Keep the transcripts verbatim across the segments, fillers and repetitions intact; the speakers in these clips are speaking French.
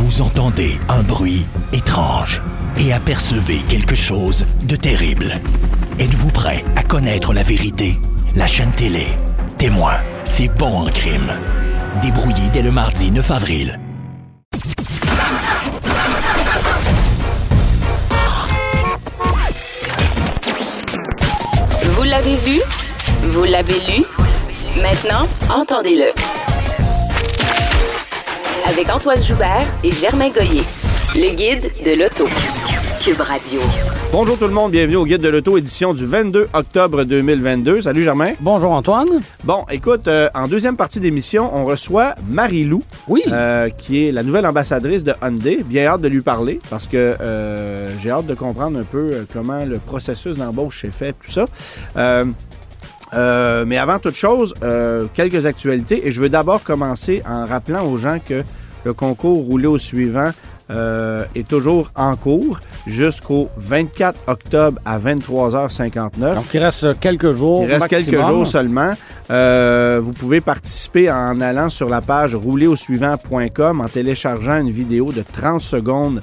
Vous entendez un bruit étrange et apercevez quelque chose de terrible. Êtes-vous prêt à connaître la vérité? La chaîne télé Témoin, c'est bon en crime. Débrouillé dès le mardi neuf avril. Vous l'avez vu? Vous l'avez lu? Maintenant, entendez-le. Avec Antoine Joubert et Germain Goyer, le guide de l'auto. Cube Radio. Bonjour tout le monde, bienvenue au Guide de l'auto, édition du vingt-deux octobre deux mille vingt-deux. Salut Germain. Bonjour Antoine. Bon, écoute, euh, en deuxième partie d'émission, on reçoit Marie-Lou, oui. euh, qui est la nouvelle ambassadrice de Hyundai. Bien hâte de lui parler parce que euh, j'ai hâte de comprendre un peu euh, comment le processus d'embauche s'est fait, tout ça. Euh, euh, mais avant toute chose, euh, quelques actualités. Et je veux d'abord commencer en rappelant aux gens que le concours roulé au suivant euh, est toujours en cours jusqu'au vingt-quatre octobre à vingt-trois heures cinquante-neuf. Donc, il reste quelques jours. Il reste maximum. quelques jours seulement. Euh, vous pouvez participer en allant sur la page rouler au suivant point com en téléchargeant une vidéo de trente secondes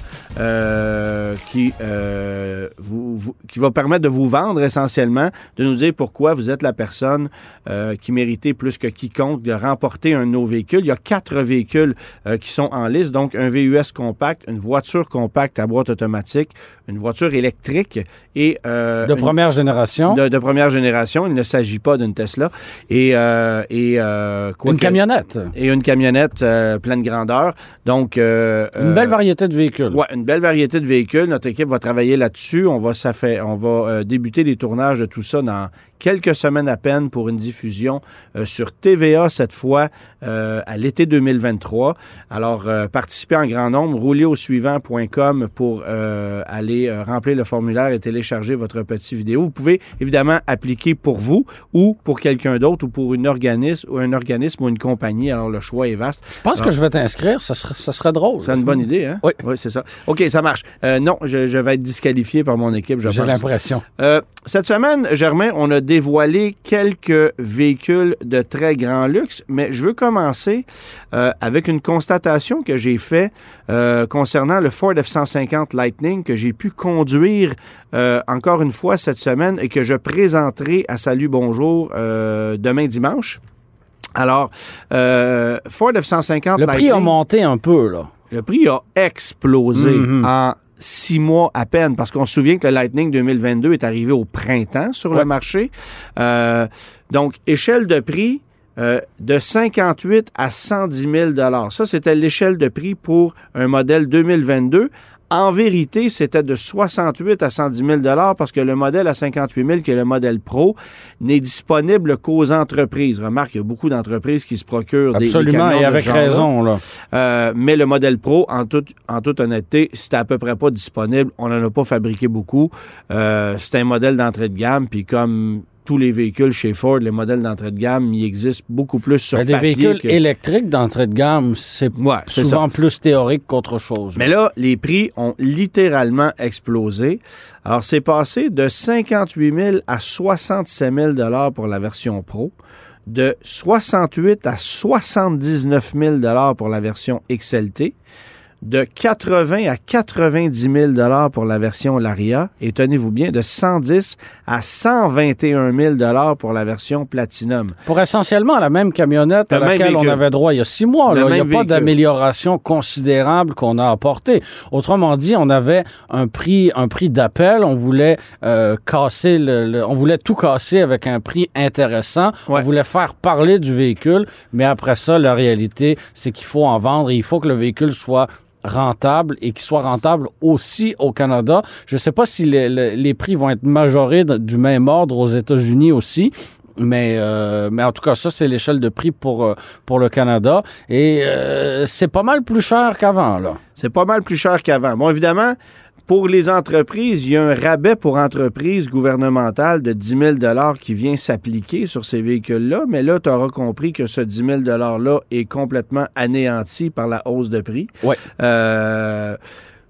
euh, qui, euh, vous, vous, qui va permettre de vous vendre essentiellement, de nous dire pourquoi vous êtes la personne euh, qui méritait plus que quiconque de remporter un de nos véhicules. Il y a quatre véhicules euh, qui sont en liste, donc un V U S compact, une voiture compacte à boîte automatique, une voiture électrique et... Euh, de une, première génération. De, de première génération. Il ne s'agit pas d'une Tesla. Et, euh, et euh, quoi une que, camionnette. Et une camionnette euh, pleine grandeur. Donc... Euh, une belle variété de véhicules. Oui, une belle variété de véhicules. Notre équipe va travailler là-dessus. On va, ça fait, on va euh, débuter les tournages de tout ça dans quelques semaines à peine pour une diffusion euh, sur T V A cette fois euh, à l'été deux mille vingt-trois. Alors, euh, participez en grand nombre. roulez au suivant point com pour euh, aller euh, remplir le formulaire et télécharger votre petite vidéo. Vous pouvez évidemment appliquer pour vous ou pour quelqu'un d'autre ou pour une organisme, ou un organisme ou une compagnie. Alors, le choix est vaste. Je pense Alors, que je vais t'inscrire. Ça serait, ça serait drôle. C'est une bonne idée, hein? Oui. Oui, c'est ça. OK, ça marche. Euh, non, je, je vais être disqualifié par mon équipe, je J'ai pense. l'impression. Euh, cette semaine, Germain, on a dévoilé quelques véhicules de très grand luxe, mais je veux commencer euh, avec une constatation que j'ai faite euh, concernant le Ford F cent cinquante Lightning que j'ai pu conduire euh, encore une fois cette semaine et que je présenterai à Salut Bonjour euh, demain dimanche. Alors, euh, Ford F cent cinquante Le Lightning... prix a monté un peu, là. Le prix a explosé mm-hmm. en six mois à peine, parce qu'on se souvient que le Lightning deux mille vingt-deux est arrivé au printemps sur ouais. le marché. Euh, donc, échelle de prix euh, de cinquante-huit à cent dix mille dollars. Ça, c'était l'échelle de prix pour un modèle deux mille vingt-deux. En vérité, c'était de soixante-huit à cent dix mille dollars parce que le modèle à cinquante-huit mille, qui est le modèle Pro, n'est disponible qu'aux entreprises. Remarque, il y a beaucoup d'entreprises qui se procurent des, des camions Absolument, et avec de raison, là. Euh, mais le modèle Pro, en, tout, en toute honnêteté, c'était à peu près pas disponible. On n'en a pas fabriqué beaucoup. Euh, c'est un modèle d'entrée de gamme, puis comme... tous les véhicules chez Ford, les modèles d'entrée de gamme, il existe beaucoup plus sur papier. Des véhicules que... électriques d'entrée de gamme, c'est, ouais, c'est souvent ça. Plus théorique qu'autre chose. Mais là, les prix ont littéralement explosé. Alors, c'est passé de cinquante-huit mille à soixante-sept mille dollars pour la version Pro, de soixante-huit à soixante-dix-neuf mille dollars pour la version X L T, de quatre-vingts à quatre-vingt-dix mille dollars pour la version Laria et tenez-vous bien, de cent dix à cent vingt et un mille dollars pour la version Platinum. Pour essentiellement la même camionnette à laquelle on avait droit il y a six mois. Là. Il n'y a véhicule. Pas d'amélioration considérable qu'on a apportée. Autrement dit, on avait un prix, un prix d'appel. On voulait euh, casser le, le, on voulait tout casser avec un prix intéressant. Ouais. On voulait faire parler du véhicule, mais après ça, la réalité, c'est qu'il faut en vendre et il faut que le véhicule soit rentable et qu'il soit rentable aussi au Canada. Je ne sais pas si les, les, les prix vont être majorés du même ordre aux États-Unis aussi, mais, euh, mais en tout cas, ça, c'est l'échelle de prix pour, pour le Canada. Et euh, c'est pas mal plus cher qu'avant, là. C'est pas mal plus cher qu'avant. Bon, évidemment, pour les entreprises, il y a un rabais pour entreprises gouvernementales de dix mille dollars qui vient s'appliquer sur ces véhicules-là, mais là, tu auras compris que ce dix mille dollars-là est complètement anéanti par la hausse de prix. Oui. Euh,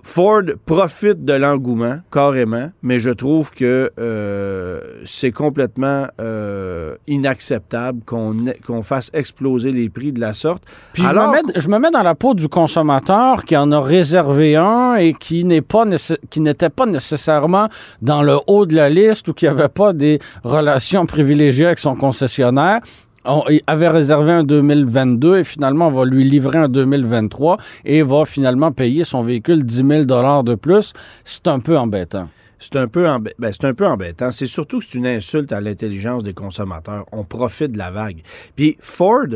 Ford profite de l'engouement, carrément, mais je trouve que euh, c'est complètement euh, inacceptable qu'on, qu'on fasse exploser les prix de la sorte. Puis Alors, je, me mets, je me mets dans la peau du consommateur qui en a réservé un et qui, n'est pas nécess- qui n'était pas nécessairement dans le haut de la liste ou qui n'avait pas des relations privilégiées avec son concessionnaire. On avait réservé un deux mille vingt-deux et finalement, on va lui livrer un deux mille vingt-trois et va finalement payer son véhicule dix mille dollars de plus. C'est un peu embêtant. C'est un peu, emb... ben, c'est un peu embêtant. C'est surtout que c'est une insulte à l'intelligence des consommateurs. On profite de la vague. Puis Ford,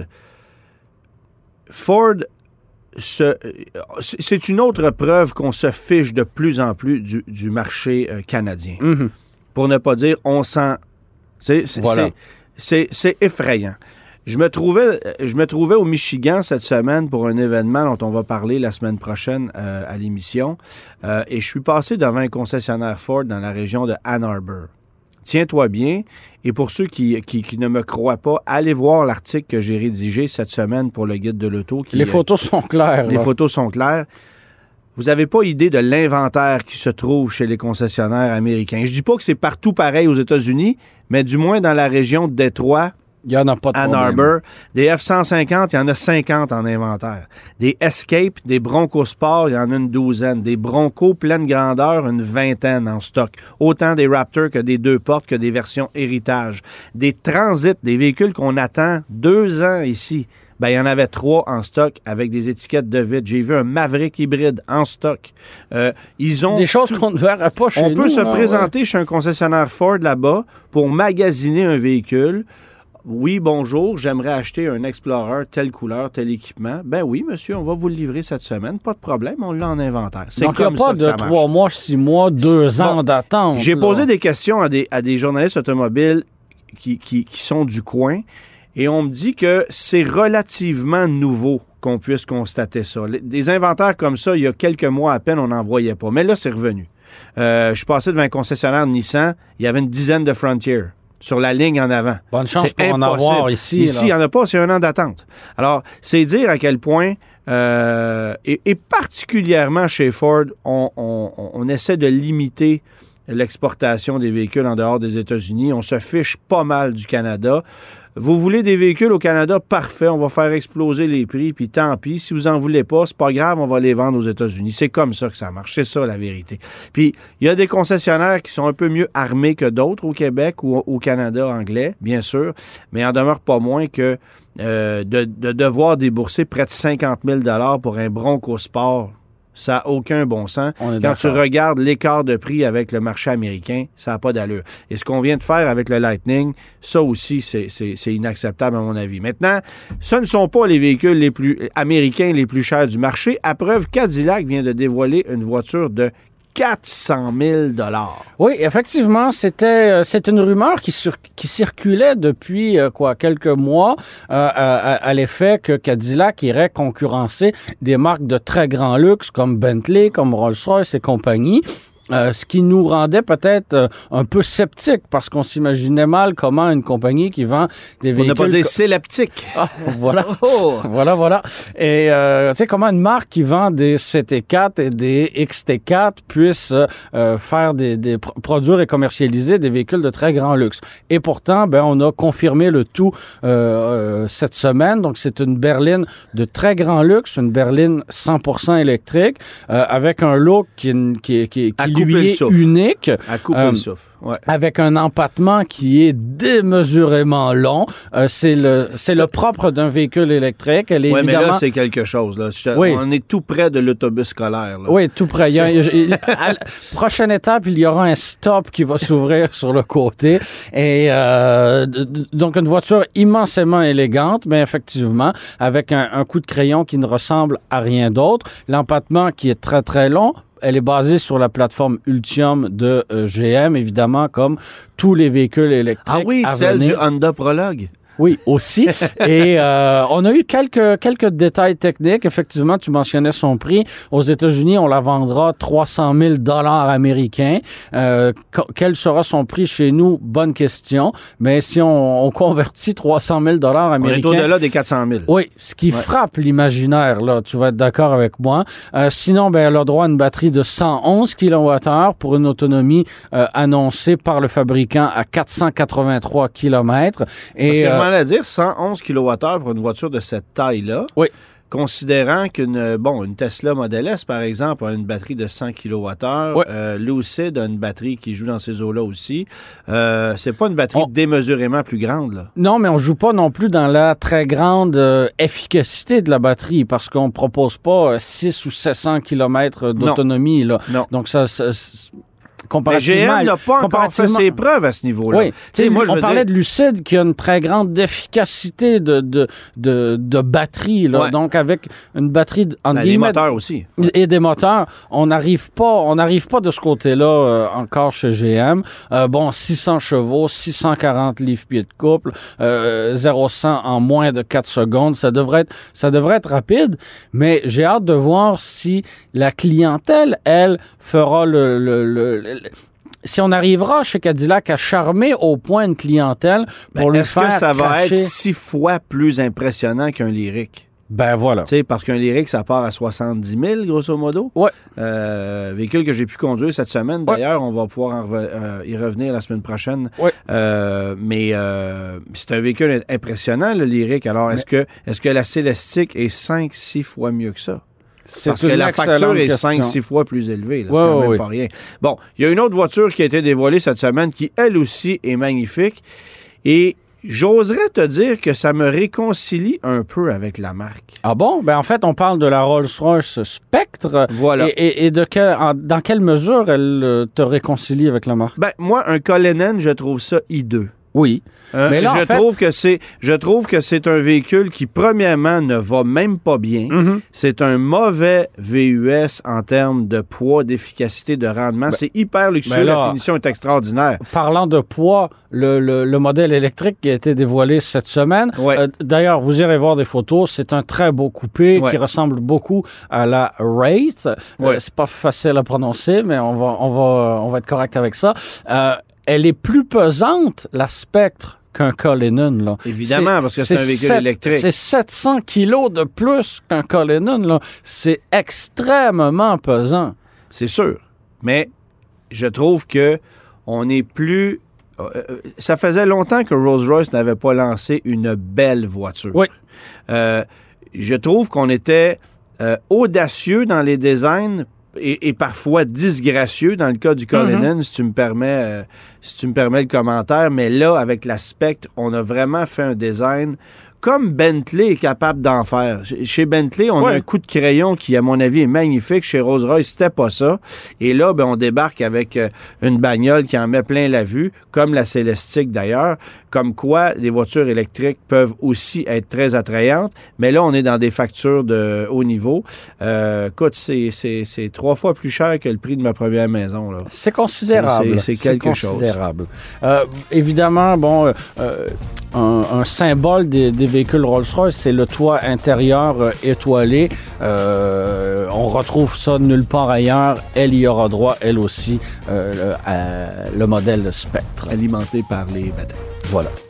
Ford, se... c'est une autre preuve qu'on se fiche de plus en plus du, du marché euh, canadien. Mm-hmm. Pour ne pas dire, on sent... C'est, c'est, voilà. c'est... C'est, c'est effrayant. Je me trouvais, je me trouvais au Michigan cette semaine pour un événement dont on va parler la semaine prochaine euh, à l'émission. Euh, et je suis passé devant un concessionnaire Ford dans la région de Ann Arbor. Tiens-toi bien. Et pour ceux qui, qui, qui ne me croient pas, allez voir l'article que j'ai rédigé cette semaine pour le Guide de l'auto. Qui, les photos sont claires. Les là. photos sont claires. Vous n'avez pas idée de l'inventaire qui se trouve chez les concessionnaires américains. Je dis pas que c'est partout pareil aux États-Unis, mais du moins dans la région de Détroit, il y en a pas de Ann Arbor, des F cent cinquante, il y en a cinquante en inventaire. Des Escape, des Bronco Sport, il y en a une douzaine. Des Bronco pleine grandeur, une vingtaine en stock. Autant des Raptor que des deux portes que des versions héritage. Des Transit, des véhicules qu'on attend deux ans ici. Ben, il y en avait trois en stock avec des étiquettes de vide. J'ai vu un Maverick hybride en stock. Euh, ils ont des choses qu'on ne verrait pas chez nous. On peut se non, présenter ouais. chez un concessionnaire Ford là-bas pour magasiner un véhicule. Oui, bonjour, j'aimerais acheter un Explorer, telle couleur, tel équipement. Ben oui, monsieur, on va vous le livrer cette semaine. Pas de problème, on l'a en inventaire. C'est Donc, comme il n'y a pas ça de trois mois, six mois, deux ans bon, d'attente. J'ai là. posé des questions à des, à des journalistes automobiles qui, qui, qui sont du coin. Et on me dit que c'est relativement nouveau qu'on puisse constater ça. Des inventaires comme ça, il y a quelques mois à peine, on n'en voyait pas. Mais là, c'est revenu. Euh, je suis passé devant un concessionnaire Nissan, il y avait une dizaine de Frontier sur la ligne en avant. Bonne chance c'est pour impossible. en avoir ici. Ici, il n'y en a pas, c'est un an d'attente. Alors, c'est dire à quel point, euh, et, et particulièrement chez Ford, on, on, on essaie de limiter l'exportation des véhicules en dehors des États-Unis. On se fiche pas mal du Canada. Vous voulez des véhicules au Canada? Parfait, on va faire exploser les prix, puis tant pis. Si vous en voulez pas, c'est pas grave, on va les vendre aux États-Unis. C'est comme ça que ça marche, c'est ça la vérité. Puis, il y a des concessionnaires qui sont un peu mieux armés que d'autres au Québec ou au Canada anglais, bien sûr, mais il en demeure pas moins que euh, de, de devoir débourser près de cinquante mille dollars pour un Bronco Sport. Ça n'a aucun bon sens. Quand d'accord. tu regardes l'écart de prix avec le marché américain, ça n'a pas d'allure. Et ce qu'on vient de faire avec le Lightning, ça aussi, c'est, c'est, c'est inacceptable à mon avis. Maintenant, ce ne sont pas les véhicules les plus américains les plus chers du marché. À preuve, Cadillac vient de dévoiler une voiture de quatre cent mille dollars. Oui, effectivement, c'était euh, c'est une rumeur qui, sur, qui circulait depuis euh, quoi quelques mois euh, à, à l'effet que Cadillac irait concurrencer des marques de très grand luxe comme Bentley, comme Rolls-Royce et compagnie. Euh, ce qui nous rendait peut-être euh, un peu sceptiques parce qu'on s'imaginait mal comment une compagnie qui vend des véhicules... On n'a pas dit sceptique. Ah, voilà. Oh. voilà, voilà. Et euh, tu sais, comment une marque qui vend des C T quatre et des X T quatre puisse euh, faire des, des produire et commercialiser des véhicules de très grand luxe. Et pourtant, ben, on a confirmé le tout euh, euh, cette semaine. Donc, c'est une berline de très grand luxe, une berline cent pour cent électrique euh, avec un look qui, qui, qui, qui lui est unique. À couper euh, le souffle. Ouais. Avec un empattement qui est démesurément long. Euh, c'est le c'est le propre d'un véhicule électrique. Elle est oui, évidemment... mais là, c'est quelque chose. Là. Je, oui. On est tout près de l'autobus scolaire. Là. Oui, tout près. Il y a, il y a, à la prochaine étape, il y aura un stop qui va s'ouvrir sur le côté. Et euh, donc, une voiture immensément élégante, mais effectivement, avec un, un coup de crayon qui ne ressemble à rien d'autre. L'empattement qui est très, très long. Elle est basée sur la plateforme Ultium de euh, G M, évidemment, comme tous les véhicules électriques. Ah oui, à celle venir. du Honda Prologue. Oui, aussi. Et euh, on a eu quelques quelques détails techniques. Effectivement, tu mentionnais son prix. Aux États-Unis, on la vendra trois cent mille dollars américains. Euh, quel sera son prix chez nous? Bonne question. Mais si on, on convertit trois cent mille dollars américains... On est au-delà des quatre cent mille. Oui, ce qui ouais. frappe l'imaginaire, là. Tu vas être d'accord avec moi. Euh, sinon, ben, elle a droit à une batterie de cent onze kilowattheures pour une autonomie euh, annoncée par le fabricant à quatre cent quatre-vingt-trois kilomètres. Et, Parce que euh, je m'en allais dire, cent onze kilowattheures pour une voiture de cette taille-là. Oui. Considérant qu'une bon, une Tesla Model S, par exemple, a une batterie de cent kilowattheures, ouais. euh, Lucid a une batterie qui joue dans ces eaux-là aussi. Euh, c'est pas une batterie on... démesurément plus grande, là. Non, mais on joue pas non plus dans la très grande euh, efficacité de la batterie parce qu'on propose pas euh, six ou sept cents kilomètres d'autonomie, non. là. Non. Donc, ça... ça comparativement, mais G M n'a pas encore fait ses preuves à ce niveau-là. Oui. T'sais, moi, je on parlait dire... de Lucid qui a une très grande efficacité de, de, de, de batterie. Là. Ouais. Donc, avec une batterie... En ben, guillemets, des moteurs aussi. Et des moteurs. On n'arrive pas, on n'arrive pas de ce côté-là euh, encore chez G M. Euh, bon, six cents chevaux, six cent quarante livres-pieds de couple, euh, zéro à cent en moins de quatre secondes. Ça devrait être, ça devrait être rapide, mais j'ai hâte de voir si la clientèle, elle, fera le... le, le si on arrivera chez Cadillac à charmer au point une clientèle pour ben, lui faire est-ce que ça cracher... va être six fois plus impressionnant qu'un Lyriq? Ben voilà. Tu sais, parce qu'un Lyriq, ça part à soixante-dix mille, grosso modo. Oui. Euh, véhicule que j'ai pu conduire cette semaine. D'ailleurs, ouais. on va pouvoir en re- euh, y revenir la semaine prochaine. Oui. Euh, mais euh, c'est un véhicule impressionnant, le Lyriq. Alors, mais... est-ce que, est-ce que la Célestique est cinq six fois mieux que ça? C'est Parce que la facture est cinq six fois plus élevée. Là. C'est ouais, quand même ouais. pas rien. Bon, il y a une autre voiture qui a été dévoilée cette semaine qui, elle aussi, est magnifique. Et j'oserais te dire que ça me réconcilie un peu avec la marque. Ah bon? Ben en fait, on parle de la Rolls-Royce Spectre. Voilà. Et, et, et de quel, en, dans quelle mesure elle te réconcilie avec la marque? Ben moi, un Cullinan, je trouve ça hideux. Oui. Hein? Mais là, je, en fait... trouve que c'est, je trouve que c'est un véhicule qui, premièrement, ne va même pas bien. Mm-hmm. C'est un mauvais V U S en termes de poids, d'efficacité, de rendement. Ben, c'est hyper luxueux. Là, la finition est extraordinaire. Parlant de poids, le, le, le modèle électrique qui a été dévoilé cette semaine. Ouais. Euh, d'ailleurs, vous irez voir des photos. C'est un très beau coupé ouais. qui ressemble beaucoup à la Wraith. Ouais. Euh, c'est pas facile à prononcer, mais on va, on va, on va être correct avec ça. Euh, elle est plus pesante, la Spectre, qu'un Cullinan, là. Évidemment, c'est, parce que c'est, c'est un véhicule sept, électrique. C'est sept cents kilos de plus qu'un Cullinan, là. C'est extrêmement pesant. C'est sûr. Mais je trouve que on est plus... Euh, ça faisait longtemps que Rolls-Royce n'avait pas lancé une belle voiture. Oui. Euh, je trouve qu'on était euh, audacieux dans les designs Et, et parfois disgracieux dans le cas du Cullinan, mm-hmm. si tu me permets euh, si tu me permets le commentaire, mais là, avec la Spectre, on a vraiment fait un design comme Bentley est capable d'en faire. Chez Bentley, on ouais. a un coup de crayon qui, à mon avis, est magnifique. Chez Rolls-Royce, c'était pas ça. Et là, ben, on débarque avec euh, une bagnole qui en met plein la vue, comme la Célestique d'ailleurs, comme quoi les voitures électriques peuvent aussi être très attrayantes. Mais là, on est dans des factures de haut niveau. Euh, écoute, c'est, c'est, c'est trois fois plus cher que le prix de ma première maison. Là. C'est considérable. C'est, c'est quelque c'est considérable. chose. Euh, évidemment, bon, euh, un, un symbole des, des véhicules Rolls-Royce, c'est le toit intérieur euh, étoilé. Euh, on retrouve ça nulle part ailleurs. Elle y aura droit, elle aussi, euh, le, euh, le modèle Spectre. Alimenté par les batteries. Voilà.